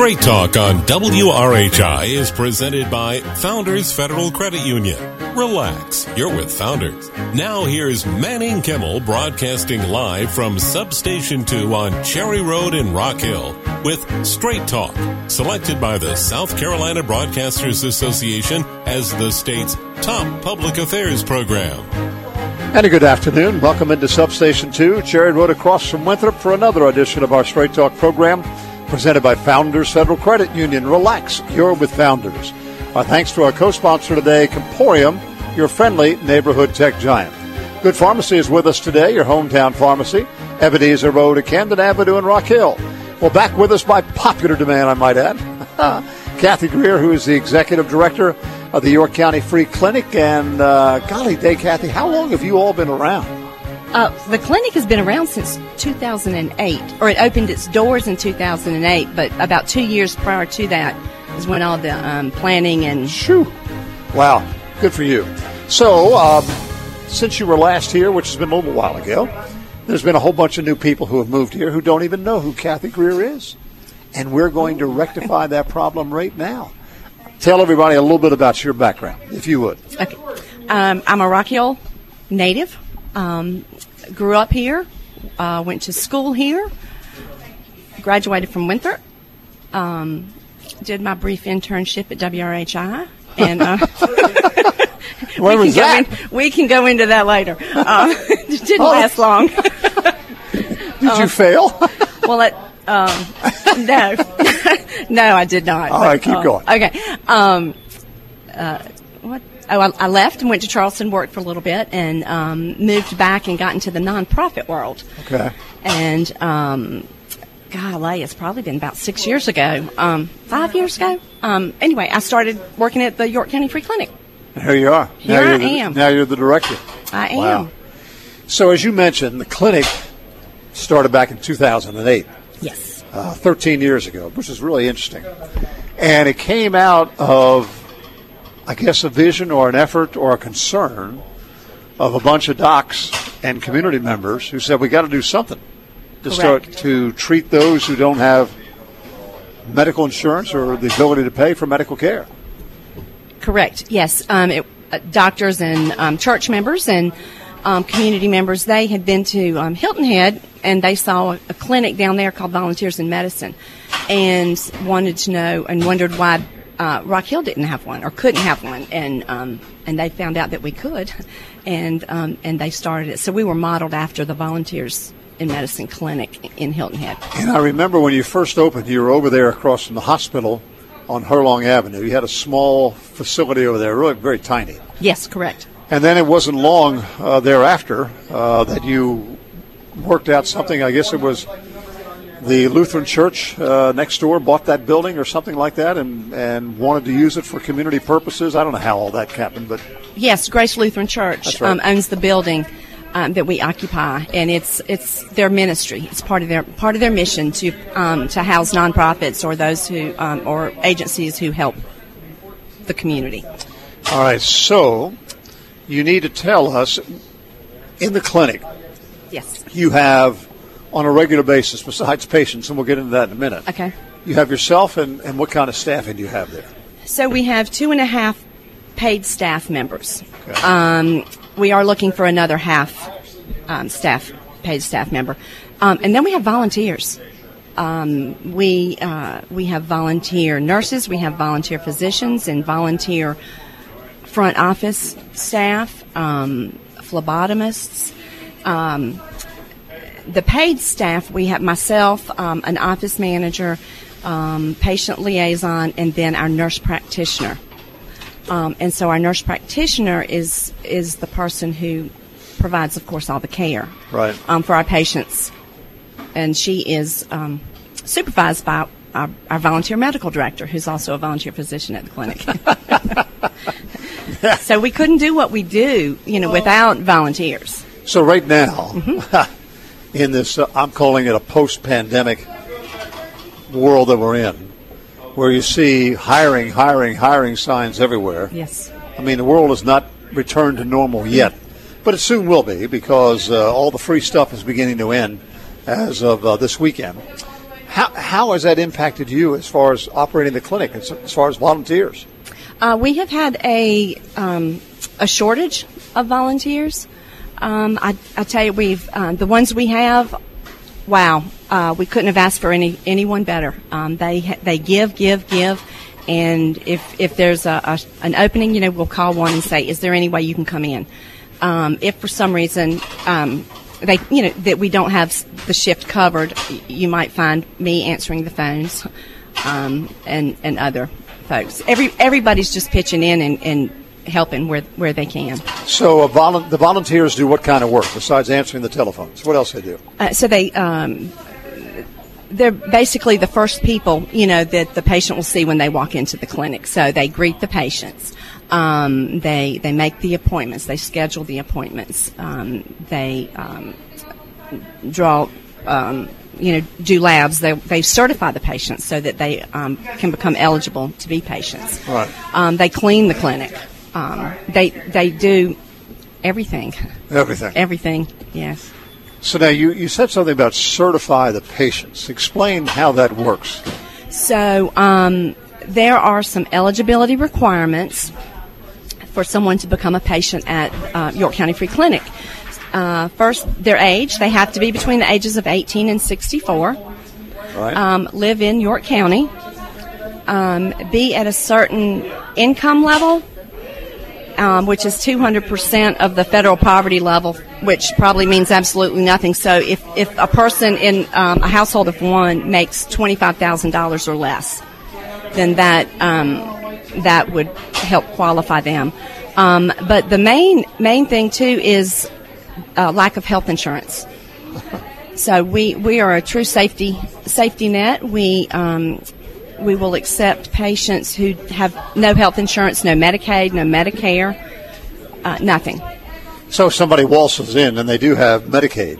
Straight Talk on WRHI is presented by Founders Federal Credit Union. Relax, you're with Founders. Now here's Manning Kimmel broadcasting live from Substation 2 on Cherry Road in Rock Hill with Straight Talk, selected by the South Carolina Broadcasters Association as the state's top public affairs program. And a good afternoon. Welcome into Substation 2, Cherry Road across from Winthrop for another edition of our Straight Talk program presented by Founders Federal Credit Union. Relax, you're with Founders. Our thanks to our co-sponsor today, Comporium, your friendly neighborhood tech giant. Good Pharmacy is with us today, your hometown pharmacy, Ebenezer Road at Camden Avenue in Rock Hill. Well, back with us by popular demand, I might add, Kathy Greer, who is the Executive Director of the York County Free Clinic. And golly day, Kathy, how long have you all been around? The clinic has been around since 2008, or it opened its doors in 2008, but about 2 years prior to that is when all the planning and... Shoo. Wow, good for you. So, since you were last here, which has been a little while ago, there's been a whole bunch of new people who have moved here who don't even know who Kathy Greer is. And we're going to rectify that problem right now. Tell everybody a little bit about your background, if you would. Okay. I'm a Rock Hill native. Grew up here, went to school here, graduated from Winthrop, did my brief internship at WRHI, and where was that? We can go into that later. It didn't last long. Did you fail? Well, no. No, I did not. All right, keep going. Okay. What? Oh, I left and went to Charleston, worked for a little bit, and moved back and got into the nonprofit world. Okay. And, golly, it's probably been about 6 years ago, 5 years ago. Anyway, I started working at the York County Free Clinic. Here you are. Here I am. Now you're the director. I am. Wow. So as you mentioned, the clinic started back in 2008. Yes. 13 years ago, which is really interesting. And it came out of, I guess, a vision or an effort or a concern of a bunch of docs and community members who said we got to do something to start to treat those who don't have medical insurance or the ability to pay for medical care. Correct. Yes. Doctors and church members and community members, they had been to Hilton Head, and they saw a clinic down there called Volunteers in Medicine, and wanted to know and wondered why Rock Hill didn't have one or couldn't have one, and they found out that we could, and they started it. So we were modeled after the Volunteers in Medicine clinic in Hilton Head. And I remember when you first opened, you were over there across from the hospital on Hurlong Avenue. You had a small facility over there, really very tiny. Yes, correct. And then it wasn't long thereafter that you worked out something. I guess it was the Lutheran Church next door bought that building or something like that and wanted to use it for community purposes. I don't know how all that happened, but... Yes, Grace Lutheran Church owns the building that we occupy, and it's their ministry. It's part of their mission to house nonprofits or those who or agencies who help the community. All right, so you need to tell us, in the clinic, yes, you have, on a regular basis, besides patients, and we'll get into that in a minute. Okay. You have yourself, and what kind of staffing do you have there? So we have 2.5 paid staff members. Okay. We are looking for another half paid staff member. And then we have volunteers. We have volunteer nurses, we have volunteer physicians, and volunteer front office staff, phlebotomists. The paid staff, we have myself, an office manager, patient liaison, and then our nurse practitioner. And so our nurse practitioner is the person who provides, of course, all the care for our patients. And she is supervised by our volunteer medical director, who's also a volunteer physician at the clinic. So we couldn't do what we do, without volunteers. So right now, in this, I'm calling it a post-pandemic world that we're in, where you see hiring signs everywhere. Yes. I mean, the world has not returned to normal yet, but it soon will be because all the free stuff is beginning to end as of this weekend. How has that impacted you as far as operating the clinic, as far as volunteers? We have had a shortage of volunteers. I tell you, we've the ones we have. Wow, we couldn't have asked for anyone better. They give, and if there's an opening, we'll call one and say, "Is there any way you can come in?" If for some reason that we don't have the shift covered, you might find me answering the phones, and other folks. Everybody's just pitching in and helping where they can. So the volunteers do what kind of work besides answering the telephones? What else they do? So they're basically the first people, that the patient will see when they walk into the clinic. So they greet the patients. They make the appointments. They schedule the appointments. They draw, do labs. They certify the patients so that they can become eligible to be patients. Right. They clean the clinic. They do everything. Everything, yes. So now you said something about certify the patients. Explain how that works. So there are some eligibility requirements for someone to become a patient at York County Free Clinic. First, their age. They have to be between the ages of 18 and 64. Right. Live in York County. Be at a certain income level, which is 200% of the federal poverty level, which probably means absolutely nothing. So if a person in a household of one makes $25,000 or less, then that would help qualify them. But the main thing too is lack of health insurance. So we are a true safety net. We will accept patients who have no health insurance, no Medicaid, no Medicare, nothing. So if somebody waltzes in and they do have Medicaid,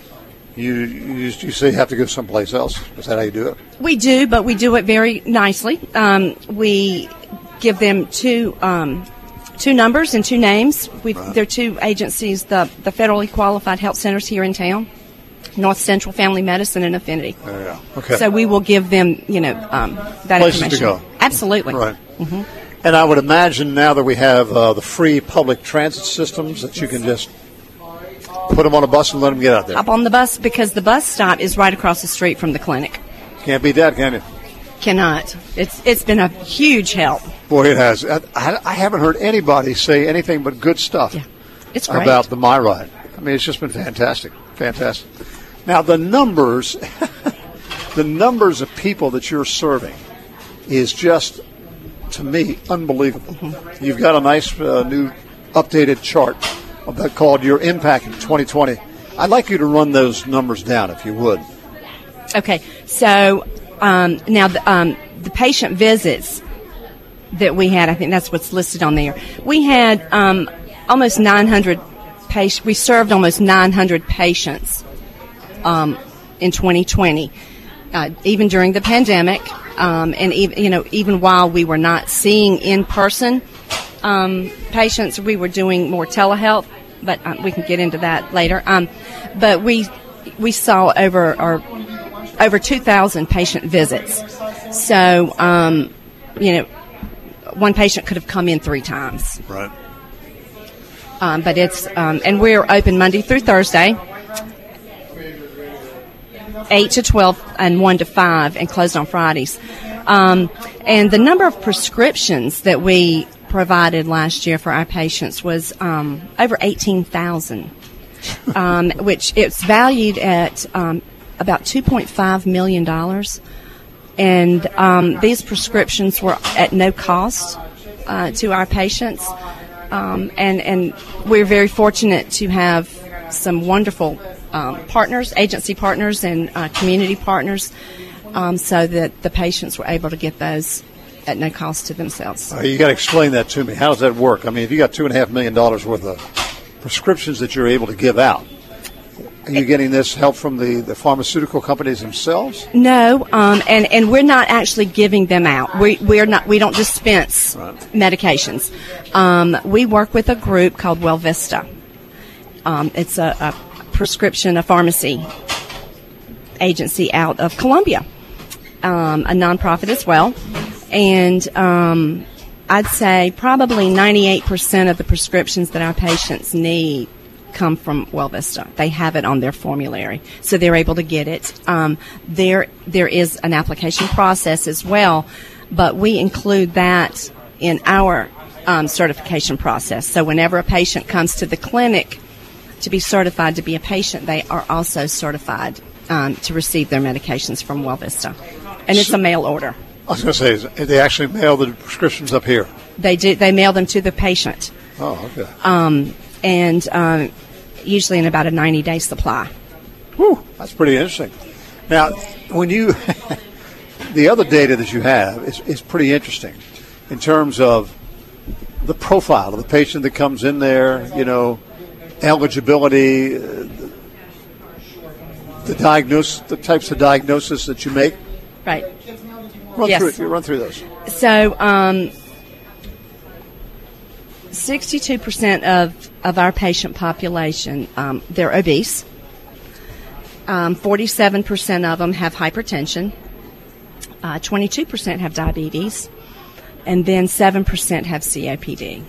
you say you have to go someplace else. Is that how you do it? We do, but we do it very nicely. We give them two numbers and two names. Right. There are two agencies, the federally qualified health centers here in town, North Central Family Medicine and Affinity. Yeah. Okay. So we will give them, that places information. to go. Absolutely. Right. Mm-hmm. And I would imagine now that we have the free public transit systems that you can just put them on a bus and let them get out there. Hop on the bus because the bus stop is right across the street from the clinic. Can't beat that, can you? Cannot. It's been a huge help. Boy, it has. I haven't heard anybody say anything but good stuff it's great. About the MyRide. I mean, it's just been fantastic. Fantastic. Now, the numbers of people that you're serving is just, to me, unbelievable. Mm-hmm. You've got a nice new updated chart called Your Impact in 2020. I'd like you to run those numbers down, if you would. Okay. So now the patient visits that we had, I think that's what's listed on there. We had almost 900 patients. We served almost 900 patients in 2020, even during the pandemic, and even while we were not seeing in person patients, we were doing more telehealth. But we can get into that later. But we saw over 2,000 patient visits. So one patient could have come in 3 times. Right. But it's and we're open Monday through Thursday, 8 to 12 and 1 to 5, and closed on Fridays. And the number of prescriptions that we provided last year for our patients was over 18,000, which it's valued at about $2.5 million. And these prescriptions were at no cost to our patients. And we're very fortunate to have some wonderful partners, agency partners and community partners, so that the patients were able to get those at no cost to themselves. You got to explain that to me. How does that work? I mean, if you got $2.5 million worth of prescriptions that you're able to give out, are you getting this help from the pharmaceutical companies themselves? No, and we're not actually giving them out. We don't dispense medications. We work with a group called Well Vista. It's a pharmacy agency out of Columbia. a nonprofit as well. And I'd say probably 98% of the prescriptions that our patients need come from WellVista. They have it on their formulary, so they're able to get it. There is an application process as well, but we include that in our certification process. So whenever a patient comes to the clinic to be certified to be a patient, they are also certified to receive their medications from WellVista. And it's a mail order. I was going to say, they actually mail the prescriptions up here. They do. They mail them to the patient. Oh, okay. And usually in about a 90-day supply. Whew, that's pretty interesting. Now, when you the other data that you have is pretty interesting in terms of the profile of the patient that comes in there, eligibility, the types of diagnosis that you make. Right. Run through those. So, 62% of our patient population, they're obese. 47% of them have hypertension. 22% have diabetes. And then 7% have COPD.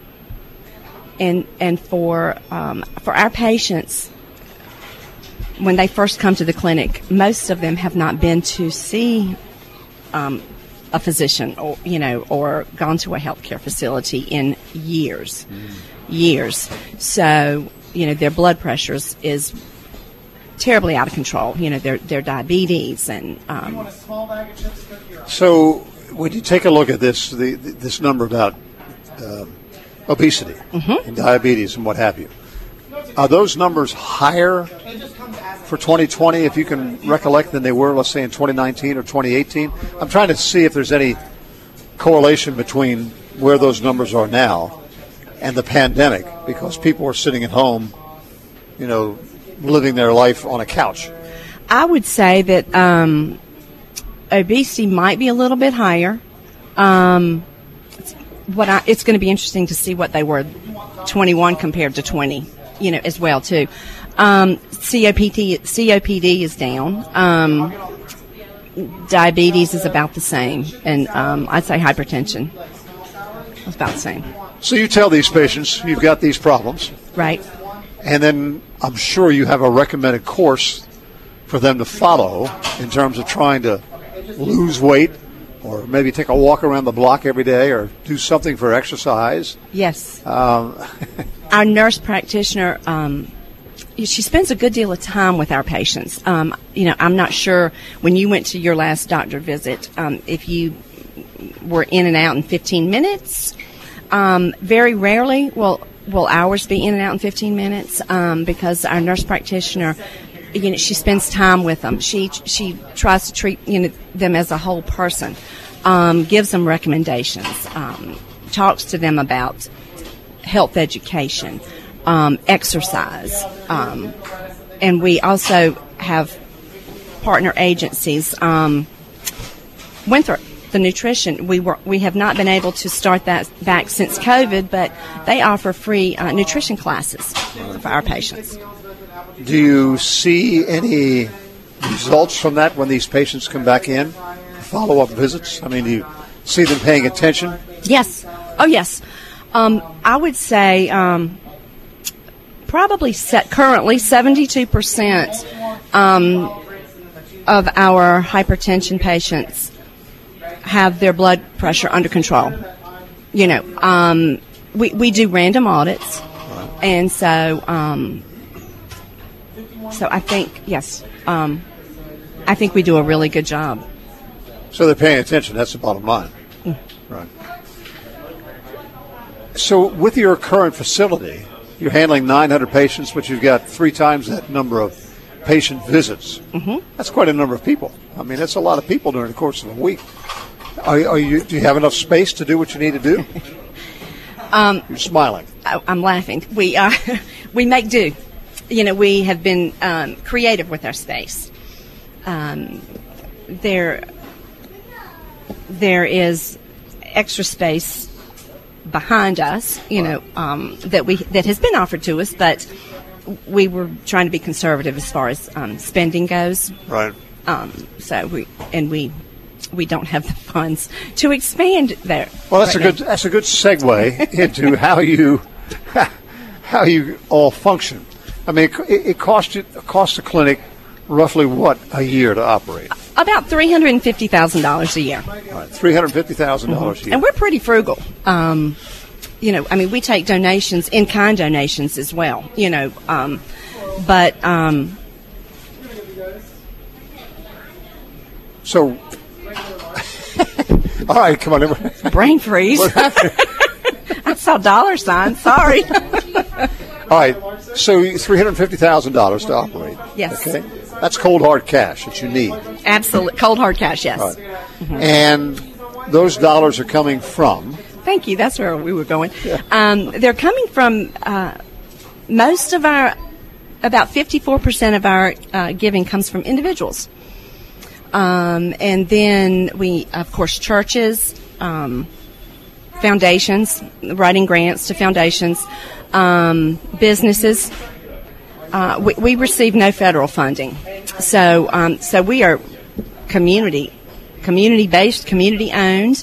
And for our patients, when they first come to the clinic, most of them have not been to see a physician or gone to a healthcare facility in years. So, their blood pressure is terribly out of control. Their diabetes and. So, when you take a look at this number about obesity and diabetes and what have you, are those numbers higher for 2020, if you can recollect, than they were, let's say, in 2019 or 2018? I'm trying to see if there's any correlation between where those numbers are now and the pandemic, because people are sitting at home, living their life on a couch. I would say that obesity might be a little bit higher. It's going to be interesting to see what they were 21 compared to 20, as well, too. COPD is down. Diabetes is about the same. And I'd say hypertension is about the same. So you tell these patients you've got these problems. Right. And then I'm sure you have a recommended course for them to follow in terms of trying to lose weight, or maybe take a walk around the block every day, or do something for exercise. Yes. Our nurse practitioner, she spends a good deal of time with our patients. I'm not sure when you went to your last doctor visit, if you were in and out in 15 minutes. Very rarely will ours be in and out in 15 minutes, because our nurse practitioner, she spends time with them. She tries to treat them as a whole person, gives them recommendations, talks to them about health education, exercise, and we also have partner agencies. Winthrop, the nutrition, we have not been able to start that back since COVID, but they offer free nutrition classes for our patients. Do you see any results from that when these patients come back in for follow-up visits? I mean, do you see them paying attention? Yes. Oh, yes. I would say probably currently 72% of our hypertension patients have their blood pressure under control. We do random audits, and so I think, yes, I think we do a really good job. So they're paying attention. That's the bottom line. Right. So with your current facility, you're handling 900 patients, but you've got 3 times that number of patient visits. Mm-hmm. That's quite a number of people. I mean, that's a lot of people during the course of a week. Do you have enough space to do what you need to do? You're smiling. I'm laughing. We make do. We have been creative with our space. There is extra space behind us, that has been offered to us, but we were trying to be conservative as far as spending goes. Right. So we don't have the funds to expand there. Well, that's a good segue into how you all function. I mean, it costs the clinic roughly what a year to operate? About $350,000 a year. All right, $350,000 a year. And we're pretty frugal. We take donations, in-kind donations as well. So, all right, come on. Brain freeze. I saw dollar signs. Sorry. All right, so $350,000 to operate. Yes. Okay, that's cold hard cash that you need. Absolutely, cold hard cash. Yes. All right. And those dollars are coming from. Thank you. That's where we were going. Yeah. They're coming from most of our, about 54% of our giving comes from individuals. And then we, of course, churches, foundations, writing grants to foundations, businesses. We receive no federal funding. So we are community-based, community-owned.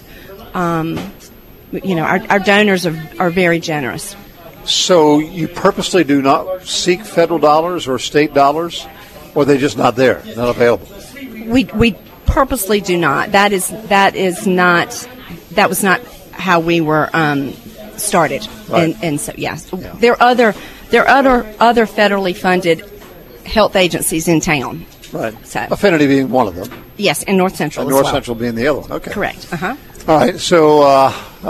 Our donors are very generous. So you purposely do not seek federal dollars or state dollars, or are they just not there, not available? We purposely do not. That was not how we were started. Right. And so yes, yeah. There are other federally funded health agencies in town. Right. So Affinity being one of them. Yes, and North Central. And North Central being the other one. Okay. Correct. All right. So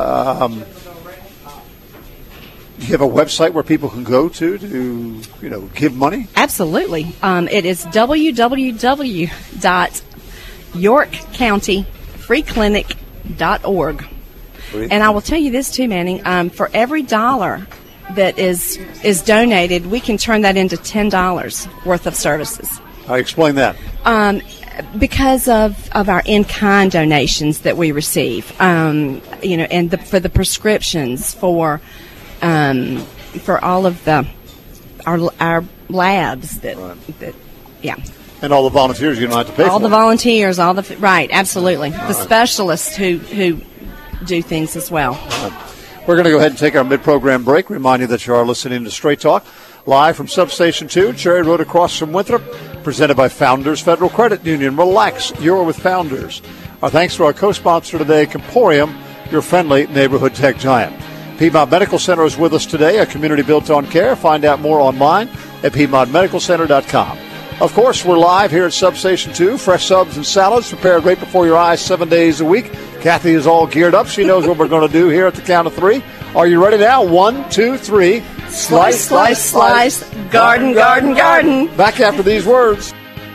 do you have a website where people can go to give money? Absolutely. It is www.yorkcountyfreeclinic.org. And I will tell you this too, Manning. For every dollar that is donated, we can turn that into $10 worth of services. I explain that. Because of our in-kind donations that we receive, and for the prescriptions, for all of our labs that and all the volunteers you don't have to pay for. All the volunteers, right, absolutely. The specialists who do things as well. We're going to go ahead and take our mid-program break. Remind you that you are listening to Straight Talk, live from Substation 2, Cherry Road across from Winthrop, presented by Founders Federal Credit Union. Relax, you're with Founders. Our thanks to our co-sponsor today, Comporium, your friendly neighborhood tech giant. Piedmont Medical Center is with us today, a community built on care. Find out more online at PiedmontMedicalCenter.com. Of course, we're live here at Substation 2. Fresh subs and salads prepared right before your eyes 7 days a week. Kathy is all geared up. She knows what we're going to do here at the count of three. Are you ready now? 1, 2, 3. Slice, slice, slice. Garden, garden, garden. Back after these words.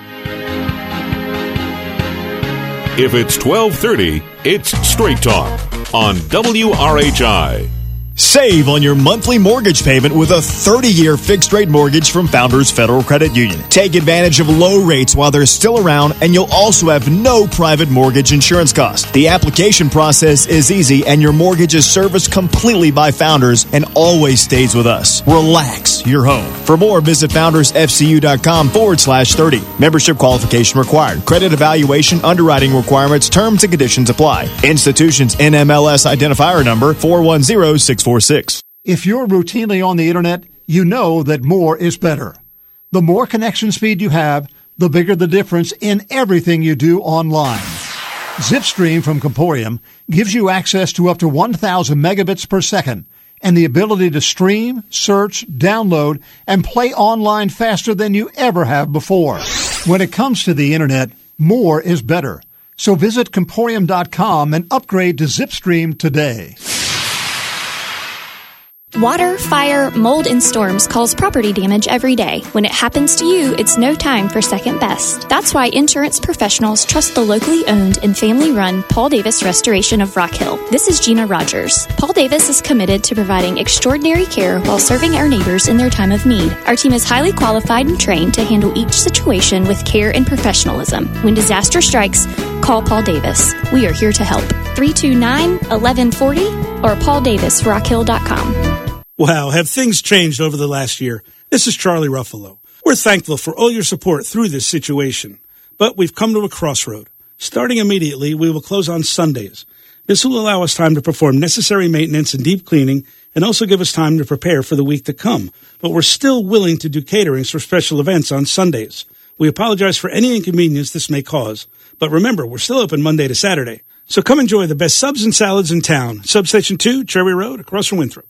If it's 12:30, it's Straight Talk on WRHI. Save on your monthly mortgage payment with a 30-year fixed-rate mortgage from Founders Federal Credit Union. Take advantage of low rates while they're still around, and you'll also have no private mortgage insurance costs. The application process is easy, and your mortgage is serviced completely by Founders and always stays with us. Relax your home. For more, visit foundersfcu.com/30. Membership qualification required. Credit evaluation, underwriting requirements, terms and conditions apply. Institutions NMLS identifier number 410646. If you're routinely on the internet, you know that more is better. The more connection speed you have, the bigger the difference in everything you do online. Zipstream from Comporium gives you access to up to 1,000 megabits per second and the ability to stream, search, download, and play online faster than you ever have before. When it comes to the internet, more is better. So visit Comporium.com and upgrade to Zipstream today. Water, fire, mold, and storms cause property damage every day. When it happens to you, it's no time for second best. That's why insurance professionals trust the locally owned and family-run Paul Davis Restoration of Rock Hill. This is Gina Rogers. Paul Davis is committed to providing extraordinary care while serving our neighbors in their time of need. Our team is highly qualified and trained to handle each situation with care and professionalism. When disaster strikes, call Paul Davis. We are here to help. 329-1140 or pauldavisrockhill.com. Wow, have things changed over the last year? This is Charlie Ruffalo. We're thankful for all your support through this situation. But we've come to a crossroad. Starting immediately, we will close on Sundays. This will allow us time to perform necessary maintenance and deep cleaning and also give us time to prepare for the week to come. But we're still willing to do caterings for special events on Sundays. We apologize for any inconvenience this may cause. But remember, we're still open Monday to Saturday. So come enjoy the best subs and salads in town. Substation 2, Cherry Road, across from Winthrop.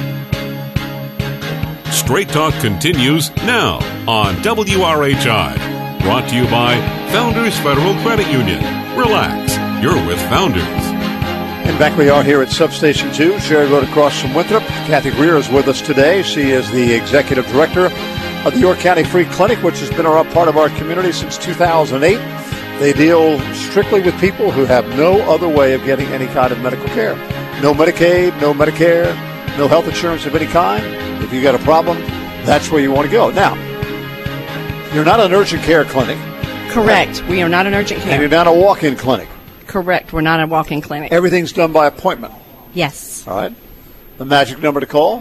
Straight Talk continues now on WRHI. Brought to you by Founders Federal Credit Union. Relax, you're with Founders. And back we are here at Substation 2, Cherry Road across from Winthrop. Kathy Greer is with us today. She is the Executive Director of the York County Free Clinic, which has been a part of our community since 2008. They deal strictly with people who have no other way of getting any kind of medical care. No Medicaid, no Medicare, no health insurance of any kind. If you got a problem, that's where you want to go. Now, you're not an urgent care clinic. Correct. We are not an urgent care. And you're not a walk-in clinic. Correct. We're not a walk-in clinic. Everything's done by appointment. Yes. All right. The magic number to call?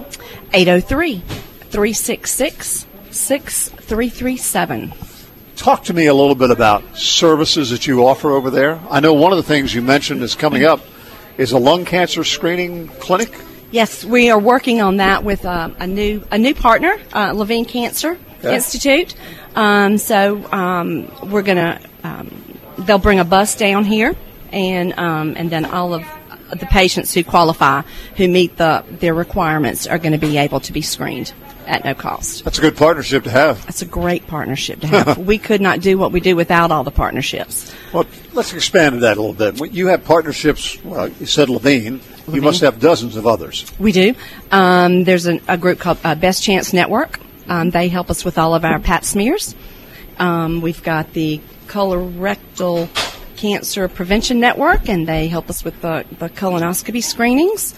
803-366-6337. Talk to me a little bit about services that you offer over there. I know one of the things you mentioned is coming up is a lung cancer screening clinic. Yes, we are working on that with a new partner, Levine Cancer Institute. We're going to they'll bring a bus down here, and then all of the patients who qualify, who meet their requirements, are going to be able to be screened at no cost. That's a good partnership to have. That's a great partnership to have. We could not do what we do without all the partnerships. Well, let's expand on that a little bit. You have partnerships, well, you said Levine. You must have dozens of others. We do. There's a group called Best Chance Network. They help us with all of our pap smears. We've got the Colorectal Cancer Prevention Network, and they help us with the colonoscopy screenings.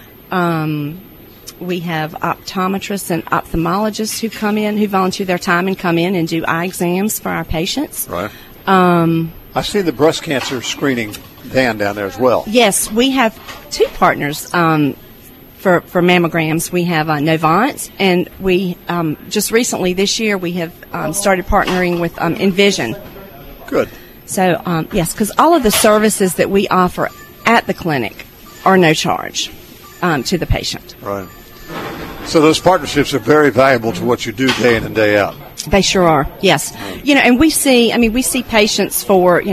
We have optometrists and ophthalmologists who come in, who volunteer their time and come in and do eye exams for our patients. Right. I've seen the breast cancer screening van down there as well. Yes, we have two partners for mammograms. We have Novant, and we just recently this year we have started partnering with Envision. Good. So, yes, because all of the services that we offer at the clinic are no charge to the patient. Right. So those partnerships are very valuable to what you do day in and day out. They sure are, yes. And we see patients for,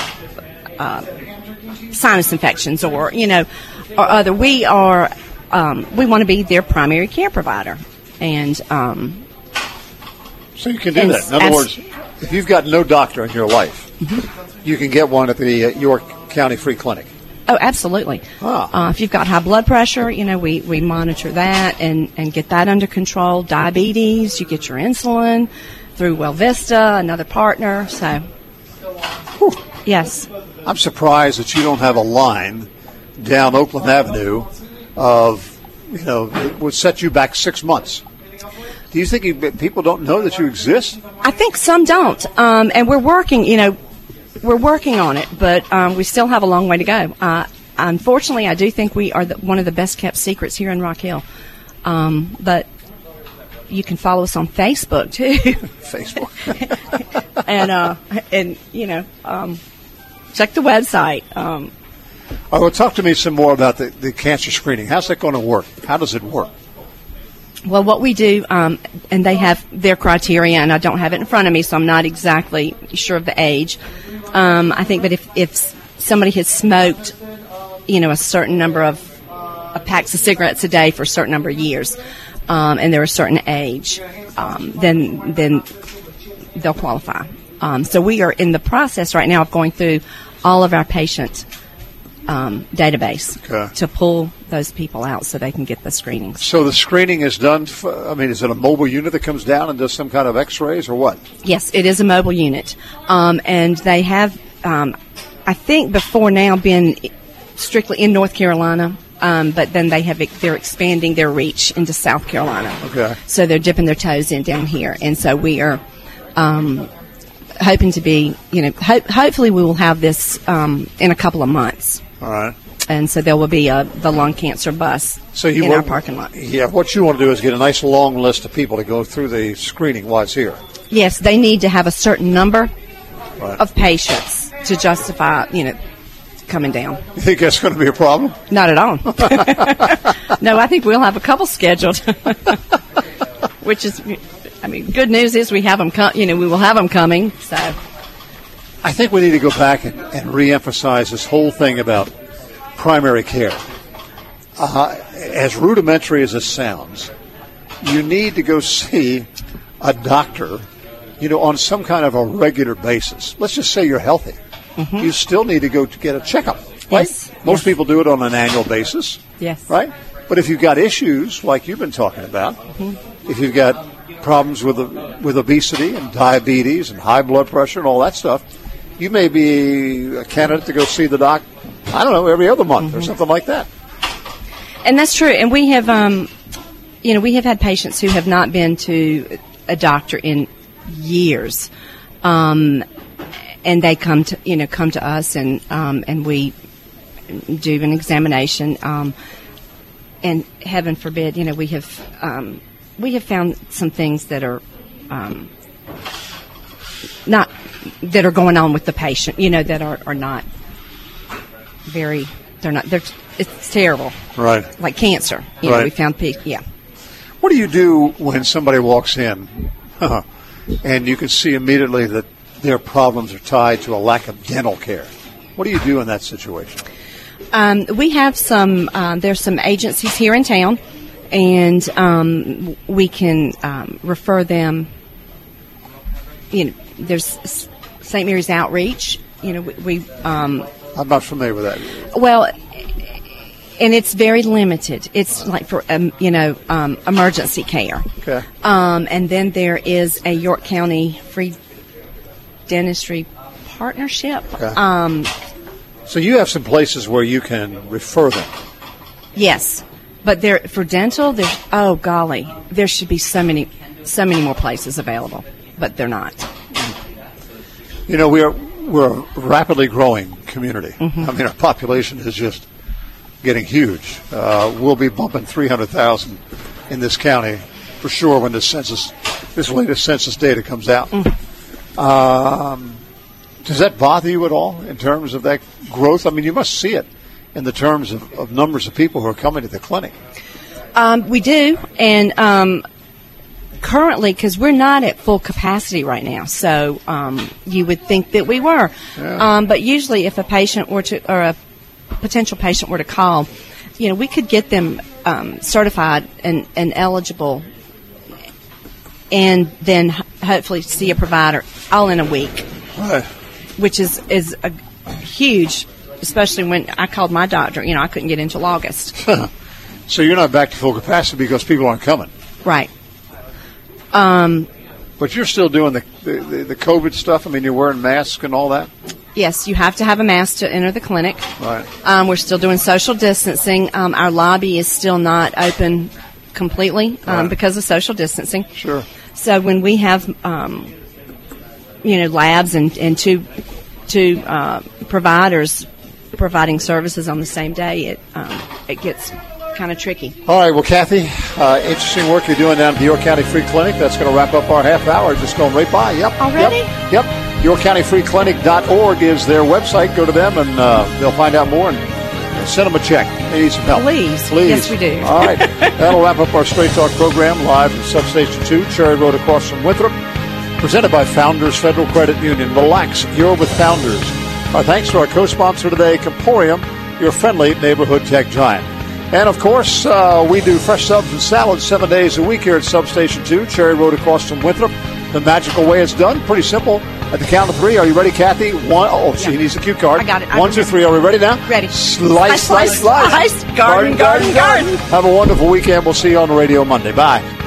sinus infections or other. We are, we want to be their primary care provider. And, so you can do that. In other words, if you've got no doctor in your life, you can get one at the York County Free Clinic. Oh, absolutely. If you've got high blood pressure, we monitor that and get that under control. Diabetes, you get your insulin through Wellvista, another partner. So, yes. I'm surprised that you don't have a line down Oakland Avenue of, it would set you back 6 months. Do you think people don't know that you exist? I think some don't. And we're working, we're working on it, but we still have a long way to go. Unfortunately, I do think we are one of the best kept secrets here in Rock Hill. But you can follow us on Facebook too. Facebook. and check the website. Well, talk to me some more about the cancer screening. How's that going to work? How does it work? Well, what we do, and they have their criteria, and I don't have it in front of me, so I'm not exactly sure of the age. I think that if somebody has smoked, a certain number of packs of cigarettes a day for a certain number of years, and they're a certain age, then they'll qualify. So we are in the process right now of going through all of our patient database to pull those people out so they can get the screenings. So the screening is done, is it a mobile unit that comes down and does some kind of x-rays or what? Yes, it is a mobile unit. And they have, I think before now, been strictly in North Carolina, but then they're expanding their reach into South Carolina. Okay. So they're dipping their toes in down here. And so we are hoping to be, hopefully we will have this in a couple of months. All right. And so there will be the lung cancer bus in our parking lot. Yeah, what you want to do is get a nice long list of people to go through the screening while it's here. Yes, they need to have a certain number of patients to justify, coming down. You think that's going to be a problem? Not at all. No, I think we'll have a couple scheduled, which is, good news is we have them. We will have them coming. So, I think we need to go back and reemphasize this whole thing about primary care. As rudimentary as this sounds, you need to go see a doctor, on some kind of a regular basis. Let's just say you're healthy. Mm-hmm. You still need to go to get a checkup, right? Yes. Most people do it on an annual basis. Yes. Right? But if you've got issues like you've been talking about, if you've got problems with obesity and diabetes and high blood pressure and all that stuff, you may be a candidate to go see the doc, every other month or something like that. And that's true. And we have, we have had patients who have not been to a doctor in years, and they come to us, and we do an examination. And heaven forbid, we have found some things that are not that are going on with the patient, that are not very. It's terrible, right? Like cancer. Right. We found What do you do when somebody walks in, and you can see immediately that their problems are tied to a lack of dental care? What do you do in that situation? We have some. There's some agencies here in town, and we can refer them. There's St. Mary's Outreach. I'm not familiar with that. Well, and it's very limited. It's like for emergency care. Okay. And then there is a York County Free Dentistry Partnership. Okay. So you have some places where you can refer them. Yes, but for dental, there should be so many more places available, but they're not. We're a rapidly growing community. Mm-hmm. Our population is just getting huge. We'll be bumping 300,000 in this county for sure when this latest census data comes out. Mm-hmm. Does that bother you at all in terms of that growth? You must see it in the terms of numbers of people who are coming to the clinic. We do, and currently, because we're not at full capacity right now, so you would think that we were. Yeah. But usually if a patient or a potential patient were to call, we could get them certified and eligible, and then hopefully see a provider all in a week. Right. Which is a huge, especially when I called my doctor, I couldn't get until August. So you're not back to full capacity because people aren't coming. Right. But you're still doing the COVID stuff? You're wearing masks and all that? Yes, you have to have a mask to enter the clinic. Right. We're still doing social distancing. Our lobby is still not open completely because of social distancing. Sure. So when we have, labs and two providers providing services on the same day, it gets kind of tricky. All right, well, Kathy, interesting work you're doing down at the York County Free Clinic. That's going to wrap up our half hour. Just going right by. Yep. Already? Yep. YorkCountyFreeClinic.org is their website. Go to them, and they'll find out more. And send them a check. They need some help. Please. Yes, we do. All right. That'll wrap up our Straight Talk program live from Substation 2, Cherry Road across from Winthrop. Presented by Founders Federal Credit Union. Relax, you're with Founders. Our thanks to our co-sponsor today, Comporium, your friendly neighborhood tech giant. And, of course, we do fresh subs and salads 7 days a week here at Substation 2, Cherry Road across from Winthrop. The magical way it's done, pretty simple. At the count of three, are you ready, Kathy? She needs a cue card. I got it. 1, 2, 3. Are we ready now? Ready. Slice. Garden. Have a wonderful weekend. We'll see you on the radio Monday. Bye.